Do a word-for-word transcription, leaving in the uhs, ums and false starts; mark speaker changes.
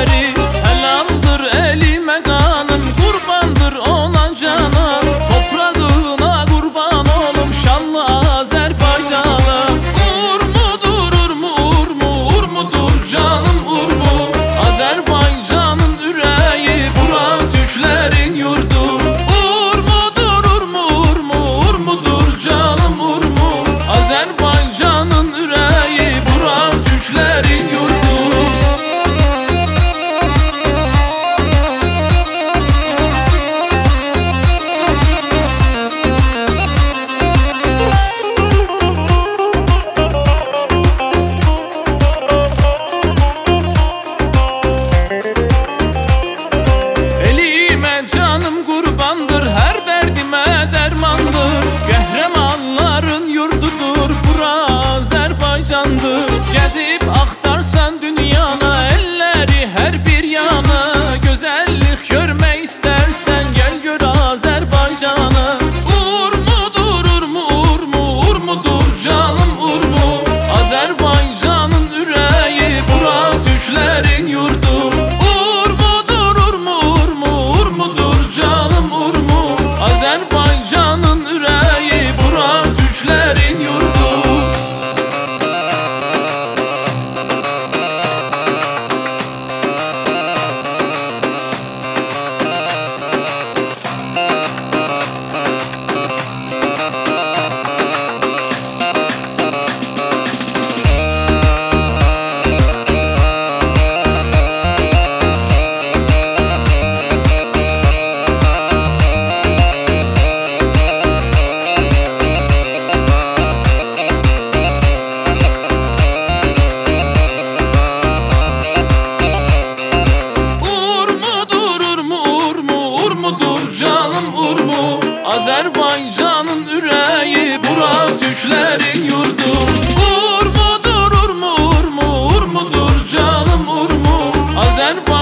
Speaker 1: tüçleri. Helaldir elime kanım, kurbandır ona canım. Toprağına kurban olum şanlı Azerbaycan'a. Uğur mudur, ur mu, uğur mu, uğur mudur canım, uğur mu? Azerbaycan'ın üreği, bura Türklerin yurdu. Uğur mudur, ur mu, uğur mu, uğur mudur canım, uğur mu? Azerbaycan'ın üreği, bura Türklerin yurdu. Canım kurbandır, her derdime dermandır. Kahramanların yurdudur, bura Azerbaycan'dır. Gezip aktarsan dünyana, elleri her bir yana. Güzellik görmek istersen gel gör Azerbaycan'ı. Uğur mudur, ur mu, uğur mu, uğur mudur canım, uğur mu? Azerbaycan'ın üreği, bura Türklerin yurdu. Azerbaycan'ın üreği, bura Türklerin yurdu. Azerbaycan'ın üreği, bura Türklerin yurdu. Uğur mudur, ur mu, uğur mu, uğur mudur canım, uğur mu? Azerbaycan